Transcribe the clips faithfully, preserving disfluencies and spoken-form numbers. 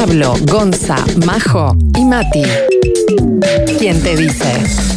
Pablo, Gonza, Majo y Mati. ¿Quién te dice?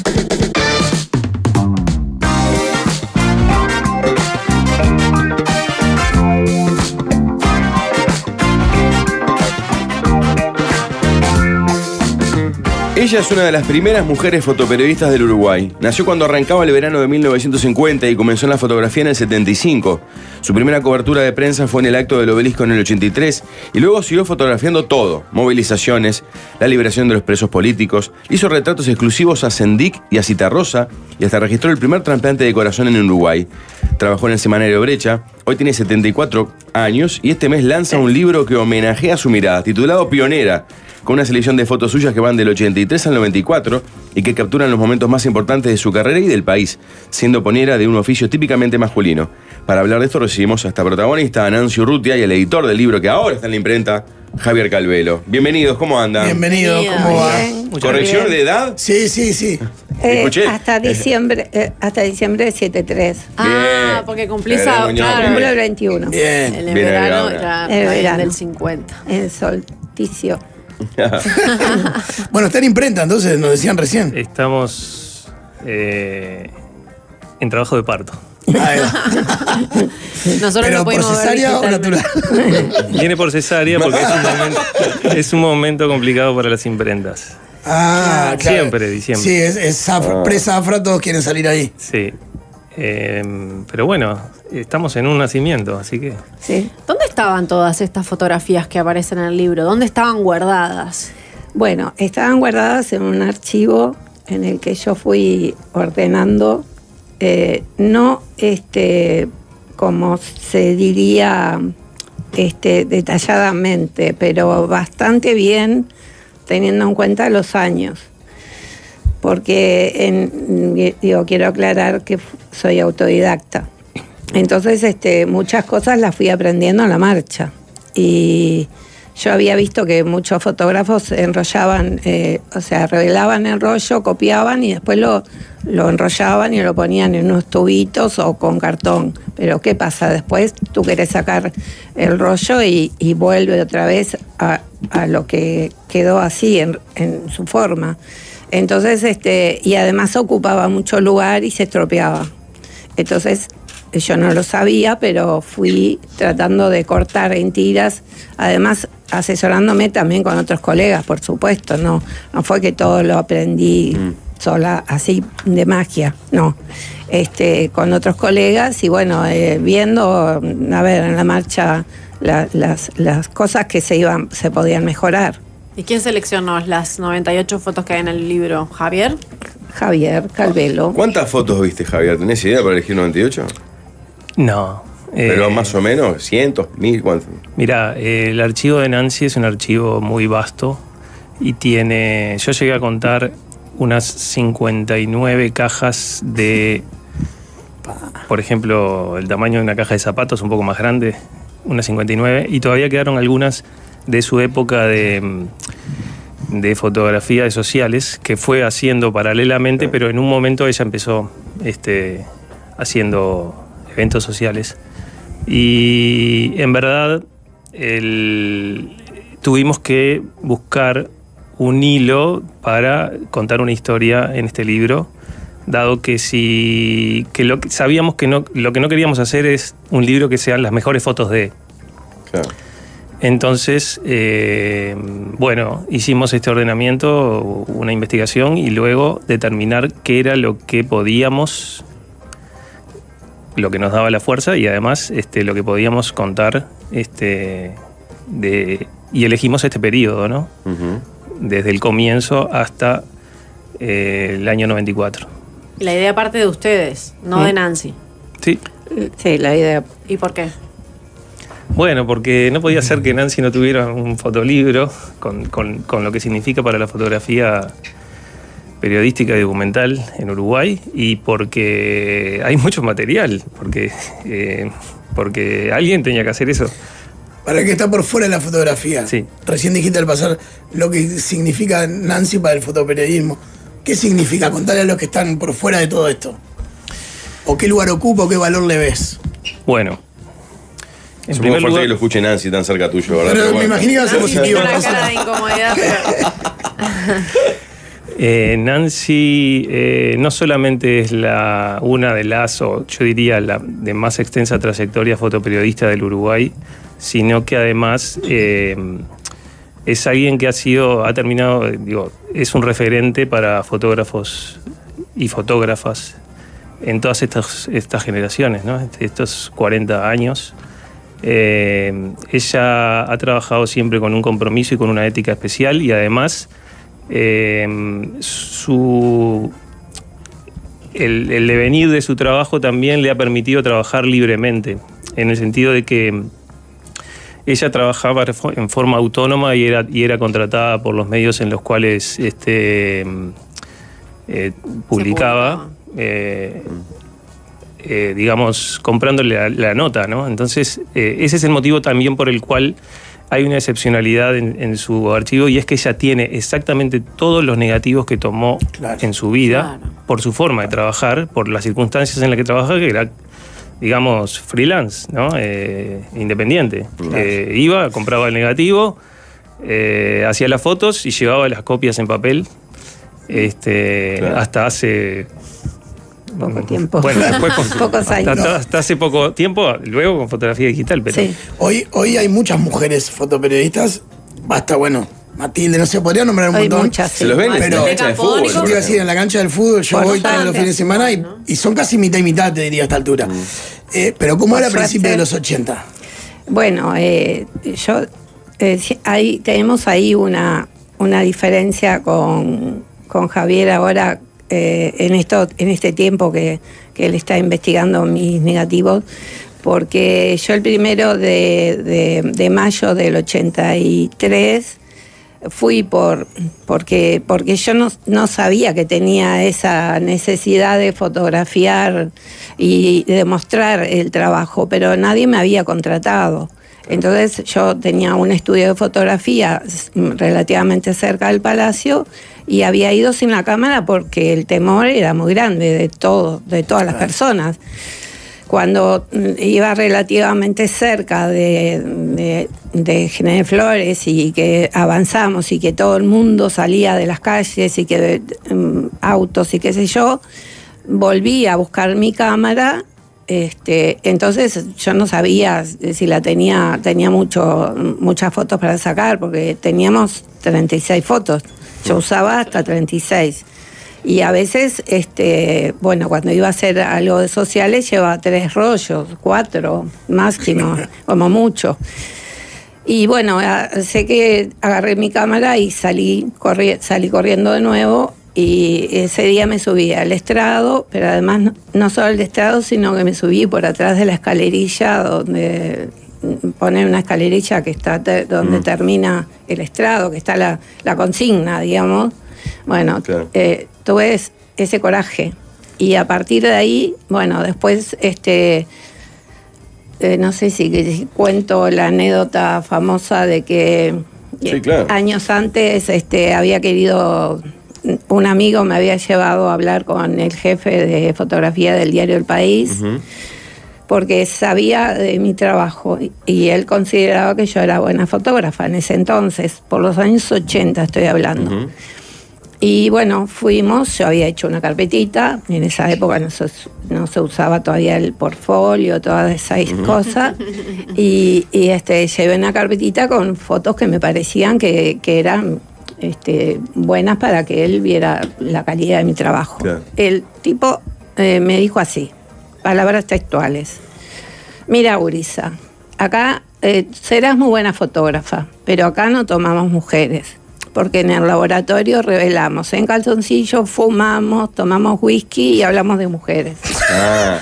Ella es una de las primeras mujeres fotoperiodistas del Uruguay. Nació cuando arrancaba el verano de mil novecientos cincuenta y comenzó en la fotografía en el setenta y cinco. Su primera cobertura de prensa fue en el acto del Obelisco en el ochenta y tres y luego siguió fotografiando todo: movilizaciones, la liberación de los presos políticos, hizo retratos exclusivos a Sendik y a Citarrosa y hasta registró el primer trasplante de corazón en Uruguay. Trabajó en el semanario Brecha, hoy tiene setenta y cuatro años y este mes lanza un libro que homenajea su mirada, titulado Pionera, con una selección de fotos suyas que van del ochenta y tres al noventa y cuatro y que capturan los momentos más importantes de su carrera y del país, siendo pionera de un oficio típicamente masculino. Para hablar de esto recibimos a esta protagonista, a Nancy Urrutia, y al editor del libro que ahora está en la imprenta, Javier Calvelo. Bienvenidos, ¿cómo andan? Bienvenido, ¿cómo va? Bien. ¿Corrección bien. de edad? Sí, sí, sí. Eh, Escuché. hasta diciembre, eh, hasta diciembre de setenta y tres. Ah, Bien. porque cumplís Bien, a, Muñoz, claro, Cumplo el veintiuno. Bien. en el Bien, verano ahora. ya El ahí verano. del cincuenta. En solsticio. Bueno, está en imprenta, entonces nos decían recién. Estamos eh, en trabajo de parto. Ahí va. Nosotros Pero no por podemos ver cesárea o digitalmente. natural. Viene por cesárea porque es un momento, es un momento complicado para las imprentas. Ah, claro. Siempre, diciembre. Sí, es, es zafra, pre-zafra, todos quieren salir ahí. Sí. Eh, pero bueno, estamos en un nacimiento, así que... ¿Sí? ¿Dónde estaban todas estas fotografías que aparecen en el libro? ¿Dónde estaban guardadas? Bueno, estaban guardadas en un archivo en el que yo fui ordenando, eh, no este, como se diría este, detalladamente, pero bastante bien teniendo en cuenta los años. Porque en, digo, quiero aclarar que soy autodidacta. Entonces, este, muchas cosas las fui aprendiendo a la marcha. Y yo había visto que muchos fotógrafos enrollaban, eh, o sea, revelaban el rollo, copiaban y después lo, lo enrollaban y lo ponían en unos tubitos o con cartón. Pero ¿qué pasa? Después tú querés sacar el rollo y, y vuelve otra vez a, a lo que quedó así en, en su forma. Entonces, este, y además ocupaba mucho lugar y se estropeaba. Entonces, yo no lo sabía, pero fui tratando de cortar en tiras, además asesorándome también con otros colegas, por supuesto, no, no fue que todo lo aprendí mm. sola, así de magia, no. Este, con otros colegas y bueno, eh, viendo, a ver, en la marcha la, las, las cosas que se iban, se podían mejorar. ¿Y quién seleccionó las noventa y ocho fotos que hay en el libro? ¿Javier? Javier Calvelo. ¿Cuántas fotos viste, Javier? ¿Tenés idea para elegir noventa y ocho? No. Eh, Pero más o menos, cientos, mil, ¿cuántos? Mira, eh, el archivo de Nancy es un archivo muy vasto y tiene... Yo llegué a contar unas cincuenta y nueve cajas de... Por ejemplo, el tamaño de una caja de zapatos, un poco más grande, unas cincuenta y nueve, y todavía quedaron algunas de su época de, de fotografía de sociales, que fue haciendo paralelamente, pero en un momento ella empezó este, haciendo eventos sociales. Y en verdad el, tuvimos que buscar un hilo para contar una historia en este libro, dado que si que lo, sabíamos que no, lo que no queríamos hacer es un libro que sean las mejores fotos de... Claro. Entonces, eh, bueno, hicimos este ordenamiento, una investigación y luego determinar qué era lo que podíamos, lo que nos daba la fuerza y además este, lo que podíamos contar este, de, y elegimos este periodo, ¿no? Uh-huh. Desde el comienzo hasta eh, el año noventa y cuatro. La idea parte de ustedes, no ¿Mm? de Nancy. Sí. Sí, la idea. ¿Y por qué? Bueno, porque no podía ser que Nancy no tuviera un fotolibro con, con, con lo que significa para la fotografía periodística y documental en Uruguay y porque hay mucho material, porque, eh, porque alguien tenía que hacer eso. Para el que está por fuera de la fotografía. Sí. Recién dijiste al pasar lo que significa Nancy para el fotoperiodismo. ¿Qué significa? Contarle a los que están por fuera de todo esto. ¿O qué lugar ocupa o qué valor le ves? Bueno, En Es muy primer fuerte lugar, que lo escuche Nancy tan cerca tuyo, ¿verdad? Pero Pero me bueno. imagino que va a ser Nancy positivo. tiene una ¿no? cara de incomodidad, pero... eh, Nancy eh, no solamente es la, una de las, o yo diría la de más extensa trayectoria fotoperiodista del Uruguay, sino que además eh, es alguien que ha sido, ha terminado, digo, es un referente para fotógrafos y fotógrafas en todas estas, estas generaciones, ¿no? Estos cuarenta años. Eh, ella ha trabajado siempre con un compromiso y con una ética especial, y además eh, su, el, el devenir de su trabajo también le ha permitido trabajar libremente, en el sentido de que ella trabajaba en forma autónoma y era, y era contratada por los medios en los cuales este, eh, publicaba. Eh, eh, digamos, comprándole la, la nota, ¿no? Entonces, eh, ese es el motivo también por el cual hay una excepcionalidad en, en su archivo, y es que ella tiene exactamente todos los negativos que tomó Claro. en su vida, Claro. por su forma de trabajar, por las circunstancias en las que trabajaba, que era, digamos, freelance, ¿no? Eh, independiente. Eh, iba, compraba el negativo, eh, hacía las fotos y llevaba las copias en papel, este, Claro. hasta hace... Poco tiempo. Bueno, después con, Pocos años. Hasta, hasta hace poco tiempo, luego con fotografía digital, pero Sí. Hoy, hoy hay muchas mujeres fotoperiodistas. Basta, bueno, Matilde, no se podría nombrar un Hay montón. muchas, Se sí. los ven en Pero- la cancha de fútbol. Yo Yo te iba a decir, en la cancha del fútbol, yo Por voy todos los suerte. fines de semana y, y son casi mitad y mitad, te diría, a esta altura. Eh, pero ¿cómo Por era a principios de suerte. los ochenta? Bueno, eh, yo eh, sí, ahí, tenemos ahí una, una diferencia con, con Javier ahora eh, en, esto, en este tiempo que, que él está investigando mis negativos, porque yo el primero de, de, de mayo del ochenta y tres fui por porque porque yo no, no sabía que tenía esa necesidad de fotografiar y de mostrar el trabajo, pero nadie me había contratado. Entonces yo tenía un estudio de fotografía relativamente cerca del Palacio y había ido sin la cámara porque el temor era muy grande de todo, de todas las personas. Cuando iba relativamente cerca de, de, de General Flores y que avanzamos y que todo el mundo salía de las calles y que um, autos y qué sé yo, volví a buscar mi cámara. Este, entonces yo no sabía si la tenía, tenía mucho, muchas fotos para sacar, porque teníamos treinta y seis fotos. Yo usaba hasta treinta y seis. Y a veces, este, bueno, cuando iba a hacer algo de sociales, llevaba tres rollos, cuatro máximo, como mucho. Y bueno, a- sé que agarré mi cámara y salí, corri- salí corriendo de nuevo. Y ese día me subí al estrado, pero además no, no solo al estrado, sino que me subí por atrás de la escalerilla, donde pone una escalerilla que está te- donde Mm. termina el estrado, que está la, la consigna, digamos. Bueno, Claro. eh, tuve es- ese coraje. Y a partir de ahí, bueno, después, este, eh, no sé si, si cuento la anécdota famosa de que Sí, claro. años antes este, había querido, un amigo me había llevado a hablar con el jefe de fotografía del diario El País, Ujú. porque sabía de mi trabajo y- y él consideraba que yo era buena fotógrafa en ese entonces, por los años ochenta estoy hablando. Ujú. Y bueno, fuimos, yo había hecho una carpetita, en esa época no se, no se usaba todavía el portfolio, todas esas cosas, y, y este, llevé una carpetita con fotos que me parecían que, que eran este, buenas para que él viera la calidad de mi trabajo. Claro. El tipo eh, me dijo así, palabras textuales: mira, Gurisa, acá eh, serás muy buena fotógrafa, pero acá no tomamos mujeres, porque en el laboratorio revelamos en calzoncillo, fumamos, tomamos whisky y hablamos de mujeres. Ah,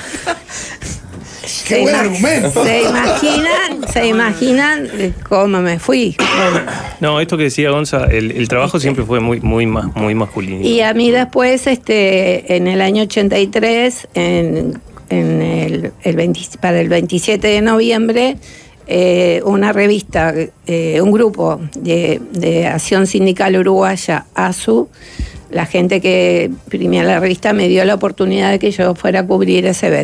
Qué Se buen ima- argumento. Se imaginan, se imaginan eh, cómo me fui. Bueno, no, esto que decía Gonza, el, el trabajo siempre fue muy, muy, mas- muy masculino. y a mí después, este, en el año ochenta y tres, en, en el, el veinte para el veintisiete de noviembre, eh, una revista, eh, un grupo de, de Acción Sindical Uruguaya, ASU, la gente que imprimía la revista me dio la oportunidad de que yo fuera a cubrir ese evento.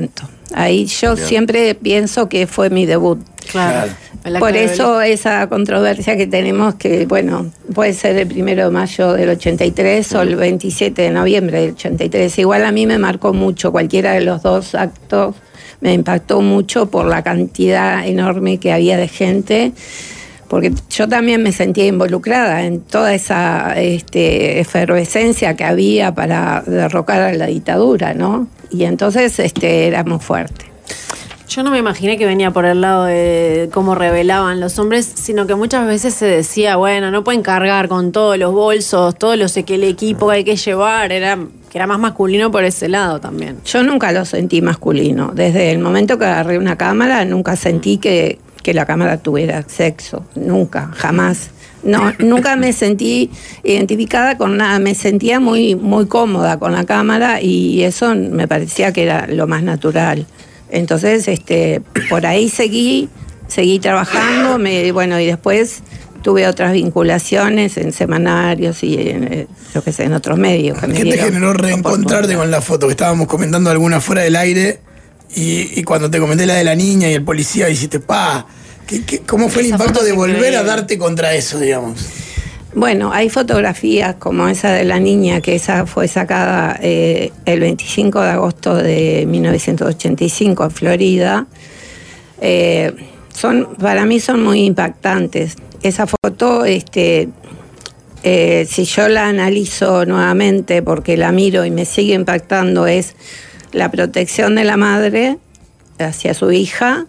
Ahí yo Bien. siempre pienso que fue mi debut. Claro. Por eso esa controversia que tenemos, que bueno, puede ser el primero de mayo del ochenta y tres o el veintisiete de noviembre del ochenta y tres. Igual a mí me marcó mucho, cualquiera de los dos actos me impactó mucho por la cantidad enorme que había de gente, porque yo también me sentía involucrada en toda esa este, efervescencia que había para derrocar a la dictadura, ¿no? Y entonces este, era muy fuerte. Yo no me imaginé que venía por el lado de cómo revelaban los hombres, sino que muchas veces se decía, bueno, no pueden cargar con todos los bolsos, todos los que el equipo que hay que llevar, era que era más masculino por ese lado también. Yo nunca lo sentí masculino. Desde el momento que agarré una cámara, nunca sentí que, que la cámara tuviera sexo. Nunca, jamás. No, nunca me sentí identificada con nada. Me sentía muy, muy cómoda con la cámara y eso me parecía que era lo más natural. Entonces, este, por ahí seguí, seguí trabajando, me, bueno, y después tuve otras vinculaciones en semanarios y en, yo qué sé, en otros medios. Que me ¿Qué te dieron generó reencontrarte oportunidad. con la foto? Que estábamos comentando alguna fuera del aire y, y cuando te comenté la de la niña y el policía dijiste, pa, ¿qué, qué, ¿cómo fue el Esa impacto foto de es volver increíble. a darte contra eso, digamos? Bueno, hay fotografías como esa de la niña, que esa fue sacada eh, el veinticinco de agosto de mil novecientos ochenta y cinco en Florida. Eh, son, para mí son muy impactantes. Esa foto, este, eh, si yo la analizo nuevamente, porque la miro y me sigue impactando, es la protección de la madre hacia su hija.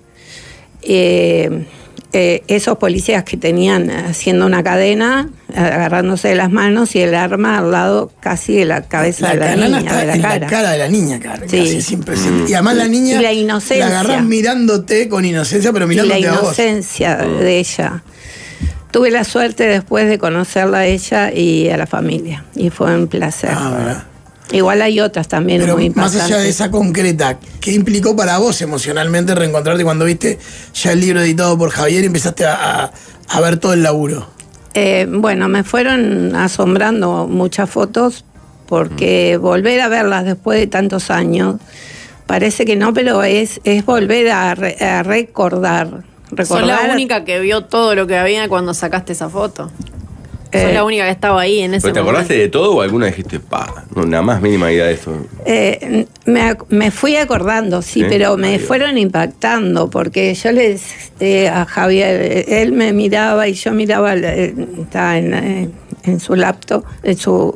Eh, Eh, esos policías que tenían haciendo una cadena, agarrándose de las manos y el arma al lado casi de la cabeza La de la canana niña, está de la en cara. la cara de la niña, cara. Sí. Casi es impresionante. Y además la niña Y la inocencia. la agarrás mirándote con inocencia, pero Y la mirándote a vos. inocencia de ella. Tuve la suerte después de conocerla a ella y a la familia, y fue un placer. Ah, ¿verdad? Igual hay otras también Pero muy más impactantes. allá de esa concreta, ¿qué implicó para vos emocionalmente reencontrarte cuando viste ya el libro editado por Javier y empezaste a, a, a ver todo el laburo? Eh, bueno, me fueron asombrando muchas fotos porque volver a verlas después de tantos años, parece que no, pero es, es volver a, re- a recordar. recordar. Sos la única que vio todo lo que había cuando sacaste esa foto. Sos Eh, la única que estaba ahí en ese ¿Pero te momento. acordaste de todo o alguna dijiste, pa, no, nada más mínima idea de esto? Eh, me, ac- me fui acordando, sí, ¿Sí? pero me Ahí va. fueron impactando, porque yo le decía a Javier, eh, él me miraba y yo miraba, eh, estaba en, eh, en su laptop, en su,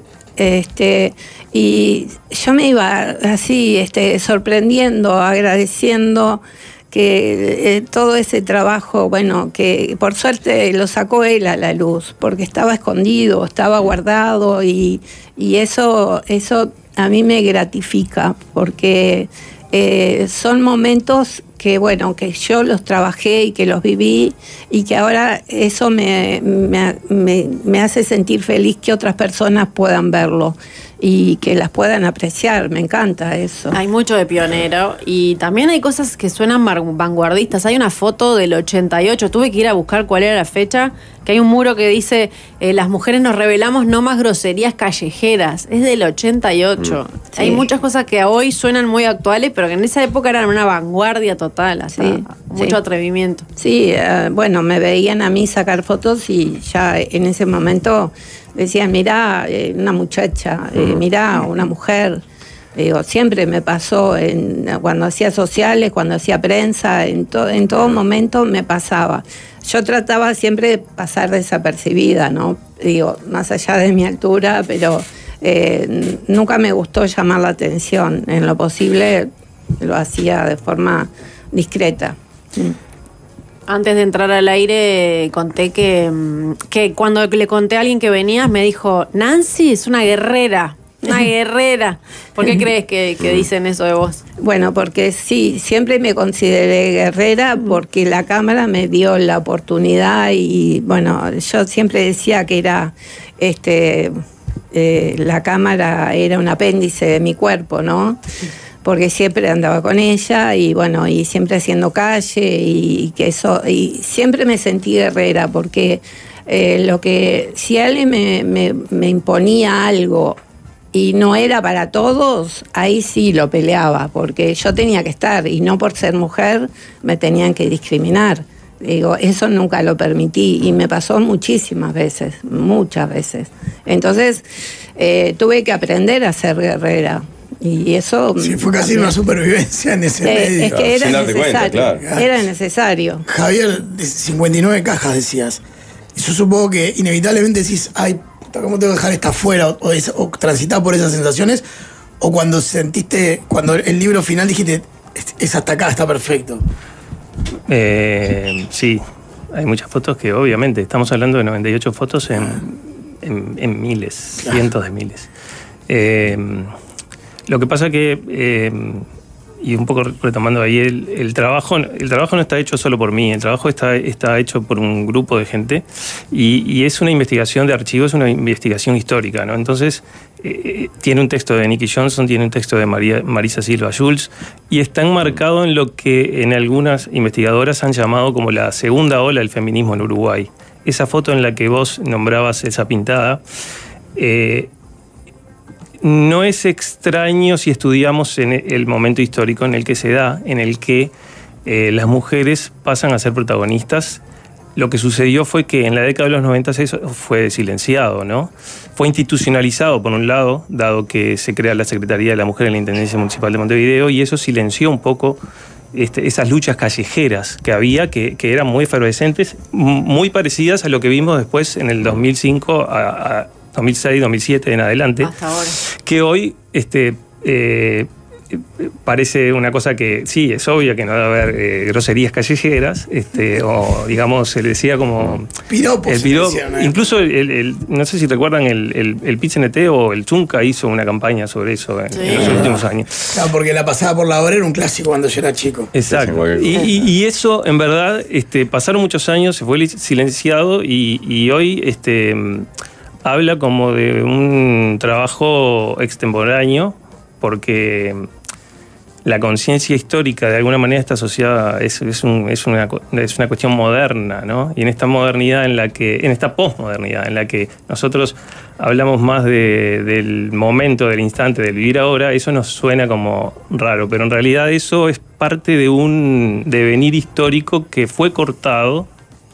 este, y yo me iba así, este, sorprendiendo, agradeciendo que eh, todo ese trabajo, bueno, que por suerte lo sacó él a la luz, porque estaba escondido, estaba guardado y, y eso, eso a mí me gratifica, porque eh, son momentos que, bueno, que yo los trabajé y que los viví y que ahora eso me, me, me, me hace sentir feliz que otras personas puedan verlo y que las puedan apreciar. Me encanta eso. Hay mucho de pionero y también hay cosas que suenan mar- vanguardistas. Hay una foto del ochenta y ocho, tuve que ir a buscar cuál era la fecha, que hay un muro que dice eh, las mujeres nos rebelamos, no más groserías callejeras. Es del ochenta y ocho. Sí. Hay muchas cosas que hoy suenan muy actuales, pero que en esa época eran una vanguardia total, hasta Sí, mucho sí. atrevimiento. Sí, eh, bueno, me veían a mí sacar fotos y ya en ese momento decían, mirá, eh, una muchacha, eh, mirá, una mujer. Digo, siempre me pasó en, cuando hacía sociales, cuando hacía prensa, en, to- en todo momento me pasaba. Yo trataba siempre de pasar desapercibida, ¿no? Digo, más allá de mi altura, pero eh, nunca me gustó llamar la atención. En lo posible lo hacía de forma discreta. Antes de entrar al aire conté que, mm, que cuando le conté a alguien que venías me dijo, Nancy es una guerrera, una guerrera. ¿Por qué crees que, que dicen eso de vos? Bueno, porque sí, siempre me consideré guerrera porque la cámara me dio la oportunidad y bueno, yo siempre decía que era, este, eh, la cámara era un apéndice de mi cuerpo, ¿no? Porque siempre andaba con ella y bueno, y siempre haciendo calle y que eso, y siempre me sentí guerrera porque eh, lo que, si alguien me, me, me imponía algo y no era para todos, ahí sí lo peleaba, porque yo tenía que estar y no por ser mujer me tenían que discriminar. Digo, eso nunca lo permití y me pasó muchísimas veces, muchas veces. Entonces eh, tuve que aprender a ser guerrera. Y eso... Sí, fue casi una supervivencia en ese eh, medio. Es que era Sin darte necesario. cuenta, claro. Era necesario. Javier, de cincuenta y nueve cajas decías. Y yo supongo que inevitablemente decís, ay, puta, ¿cómo tengo que dejar esta afuera? O, o, o transitar por esas sensaciones. O cuando sentiste, cuando el libro final dijiste, es, es hasta acá, está perfecto. Eh, sí, hay muchas fotos que obviamente, estamos hablando de noventa y ocho fotos en, en, en miles, claro. cientos de miles. Eh, lo que pasa que, eh, y un poco retomando ahí, el, el, trabajo, el trabajo no está hecho solo por mí, el trabajo está, está hecho por un grupo de gente y, y es una investigación de archivos, una investigación histórica, ¿no? Entonces, eh, tiene un texto de Nicky Johnson, tiene un texto de María, Marisa Silva Schultz y está enmarcado en lo que en algunas investigadoras han llamado como la segunda ola del feminismo en Uruguay. Esa foto en la que vos nombrabas esa pintada, eh, no es extraño si estudiamos en el momento histórico en el que se da, en el que eh, las mujeres pasan a ser protagonistas. Lo que sucedió fue que en la década de los noventa eso fue silenciado, ¿no? Fue institucionalizado, por un lado, dado que se crea la Secretaría de la Mujer en la Intendencia Municipal de Montevideo, y eso silenció un poco este, esas luchas callejeras que había, que, que eran muy efervescentes, muy parecidas a lo que vimos después en el dos mil cinco a... a dos mil seis, dos mil siete en adelante, hasta ahora. Que hoy este, eh, parece una cosa que sí, es obvio que no debe haber eh, groserías callejeras, este, o digamos, se le decía como... Piropos. El piropo, incluso, el, el, el, no sé si recuerdan, el, el, el Pit-C-N-T o el Chunca hizo una campaña sobre eso en, sí. en los últimos años. Claro, porque la pasada por la hora era un clásico cuando yo era chico. Exacto. Y, y, y eso, en verdad, este, pasaron muchos años, se fue silenciado y, y hoy... Este, habla como de un trabajo extemporáneo, porque la conciencia histórica de alguna manera está asociada, es, es, un, es, una, es una cuestión moderna, ¿no? Y en esta modernidad, en la que, en esta posmodernidad, en la que nosotros hablamos más de, del momento, del instante, del vivir ahora, eso nos suena como raro, pero en realidad eso es parte de un devenir histórico que fue cortado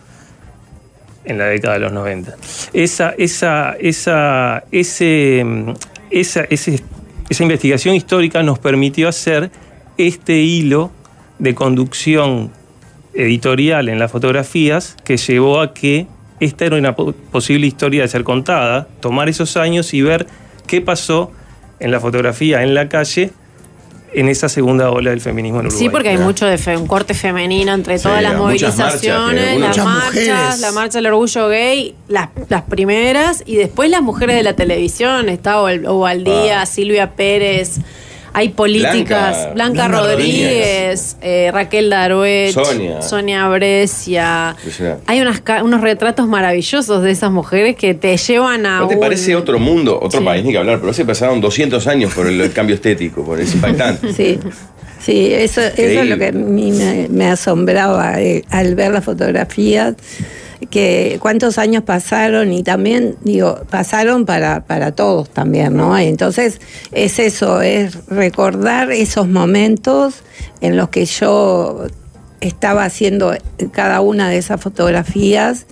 en la década de los noventa. Esa, esa, esa, ese, esa, ese, esa investigación histórica nos permitió hacer este hilo de conducción editorial en las fotografías que llevó a que esta era una posible historia de ser contada, tomar esos años y ver qué pasó en la fotografía en la calle en esa segunda ola del feminismo en Uruguay. Sí, porque hay mucho de fe, un corte femenino entre sí, todas las movilizaciones, marchas, las marchas, mujeres. La marcha del orgullo gay, las, las primeras, y después las mujeres de la televisión, está Ovaldía, ah. Silvia Pérez, hay políticas, Blanca, Blanca, Blanca Rodríguez, eh, Raquel Daruech, Sonia, Sonia Brescia. Hay unas, unos retratos maravillosos de esas mujeres que te llevan a... ¿No te un... parece otro mundo, otro sí. país, ni que hablar? Pero se pasaron doscientos años por el, el cambio estético, por ese impactante. Sí, sí, eso, eso es lo que a mí me, me asombraba eh, al ver las fotografías, que cuántos años pasaron y también, digo, pasaron para, para todos también, ¿no? Entonces, es eso, es recordar esos momentos en los que yo estaba haciendo cada una de esas fotografías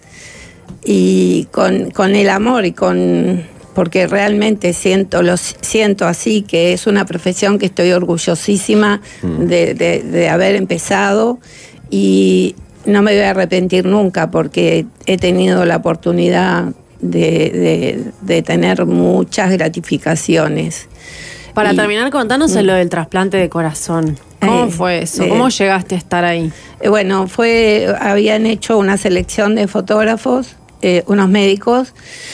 y con, con el amor y con... porque realmente siento, lo siento así, que es una profesión que estoy orgullosísima mm. de, de, de haber empezado y no me voy a arrepentir nunca porque he tenido la oportunidad de, de, de tener muchas gratificaciones. Para y, terminar, contanos mm. lo del trasplante de corazón. ¿Cómo eh, fue eso? Eh, ¿Cómo llegaste a estar ahí? Eh, bueno, fue, habían hecho una selección de fotógrafos, eh, unos médicos,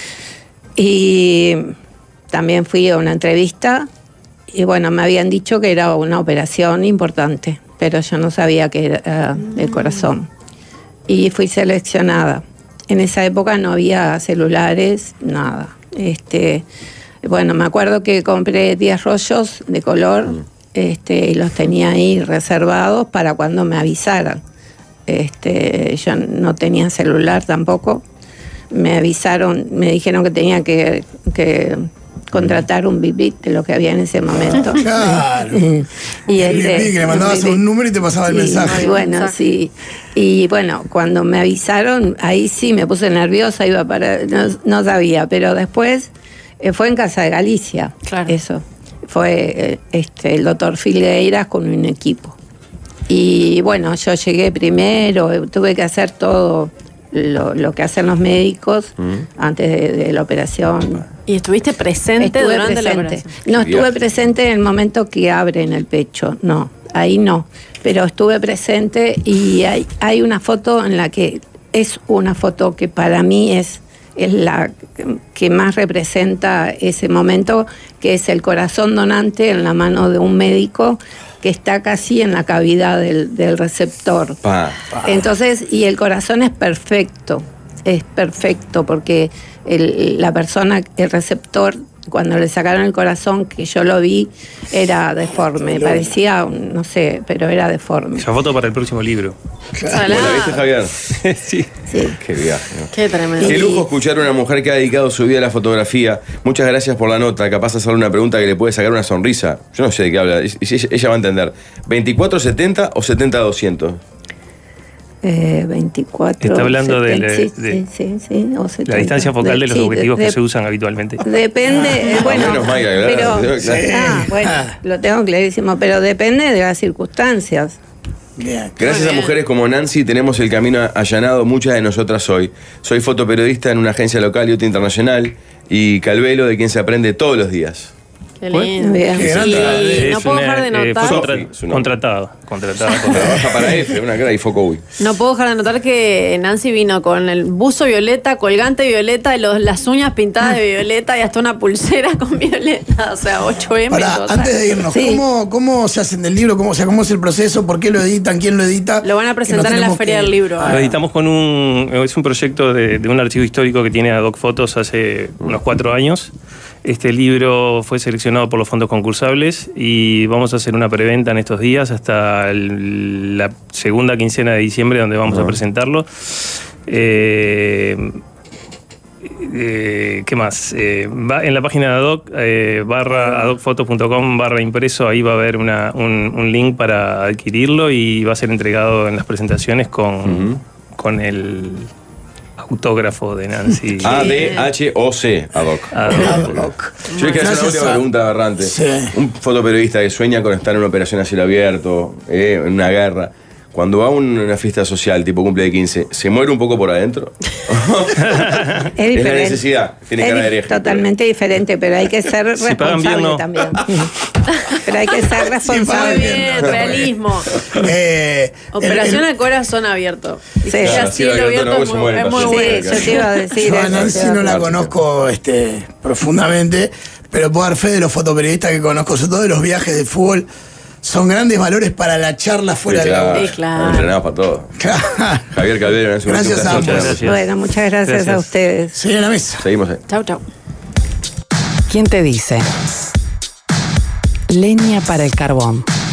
y también fui a una entrevista y bueno, me habían dicho que era una operación importante, pero yo no sabía que era uh, del corazón. Y fui seleccionada. En esa época no había celulares, nada. Este, bueno, me acuerdo que compré diez rollos de color mm. este, y los tenía ahí reservados para cuando me avisaran. Este, yo no tenía celular tampoco. Me avisaron, me dijeron que tenía que, que contratar un bip de lo que había en ese momento. Claro. Y el este, bip, que le mandabas bip, un número y te pasaba el sí, mensaje. muy bueno, sí. Y bueno, cuando me avisaron, ahí sí me puse nerviosa, iba para, no, no sabía, pero después eh, fue en Casa de Galicia, Claro. eso. Fue eh, este, el doctor Filgueiras con un equipo. Y bueno, yo llegué primero, eh, tuve que hacer todo lo, lo que hacen los médicos Mm. antes de, de la operación. ¿Y estuviste presente Estuve durante la presente. operación? No Qué estuve viaje. presente en el momento que abren el pecho, no, ahí no. Pero estuve presente y hay, hay una foto en la que es una foto que para mí es, es la que más representa ese momento, que es el corazón donante en la mano de un médico que está casi en la cavidad del, del receptor. Pa, pa. Entonces, y el corazón es perfecto, es perfecto porque el- la persona, el receptor, cuando le sacaron el corazón, que yo lo vi, era deforme, parecía, un- no sé, pero era deforme. Esa foto para el próximo libro. ¿Vos la viste, Javier? Sí. Sí. Qué viaje, ¿no? Qué tremendo. Qué lujo escuchar a una mujer que ha dedicado su vida a la fotografía. Muchas gracias por la nota. Capaz de hacerle una pregunta que le puede sacar una sonrisa. Yo no sé de qué habla. Y- y Ella, ella va a entender. ¿veinticuatro setenta o setenta doscientos? Eh, veinticuatro. Está hablando de setenta, la- sí, de- sí, sí, sí, o La setenta. distancia focal de los sí, objetivos de- que se usan habitualmente. Depende, eh, bueno, menos mal, claro. pero, Sí. ah, bueno, lo tengo clarísimo, pero depende de las circunstancias. Bien. Gracias a mujeres como Nancy tenemos el camino allanado muchas de nosotras hoy. Soy fotoperiodista en una agencia local y otra internacional y Calvelo, de quien se aprende todos los días. Qué lindo. Bien. Qué grande. Sí, no Es puedo una- dejar de eh, notar. fue Sofi, contra- su nombre. contratada. Contratada. contratada. Trabaja para F, una cara y foco uy. No puedo dejar de notar que Nancy vino con el buzo violeta, colgante violeta, y los, las uñas pintadas de violeta y hasta una pulsera con violeta. O sea, ocho eme. Pará, total. antes de irnos, Sí. ¿cómo, ¿cómo se hacen del libro? ¿Cómo, o sea, ¿cómo es el proceso? ¿Por qué lo editan? ¿Quién lo edita? Lo van a Que presentar no en la tenemos Feria que- del Libro. Ah, Lo editamos con un. Es un proyecto de, de un archivo histórico que tiene Adoc Fotos hace unos cuatro años. Este libro fue seleccionado por los fondos concursables y vamos a hacer una preventa en estos días hasta el- la segunda quincena de diciembre, donde vamos a presentarlo. Eh, eh, ¿Qué más? Eh, va en la página de Adoc, eh, barra adocfotos punto com barra impreso, ahí va a haber una- un, un link para adquirirlo y va a ser entregado en las presentaciones con, con el autógrafo de Nancy. A D H O C, Adoc. Adoc. Yo quiero hacer una Gracias última a- pregunta aberrante. Sí. Un fotoperiodista que sueña con estar en una operación a cielo abierto, eh, en una guerra. Cuando va a un- una fiesta social, tipo cumple de quince, ¿se muere un poco por adentro? Es la diferente. necesidad, tiene Es cara de di- hereje, Totalmente diferente, pero hay que ser Si pagan responsable bien, no. también. Pero hay que ser Muy responsable. bien, realismo. Eh, Operación el- al corazón abierto. Y Sí. si Claro, ya sí, cielo abierto abierto no, es se muy, muere es el muy paciente. Sí, bueno. yo te iba a decir Yo a eso, Nancy te iba a no la decir. conozco este, profundamente, pero puedo dar fe de los fotoperiodistas que conozco, sobre todo de los viajes de fútbol. Son grandes valores para la charla fuera Sí, de la claro. Sí, claro. Entrenados para todo. Claro. Javier Calvero, Nancy Martín, Gracias a un placer. ambos. Gracias. Bueno, muchas gracias, a Gracias. ustedes. Seguí en la mesa. Seguimos ahí. Chau, chau. ¿Quién te dice? Leña para el carbón.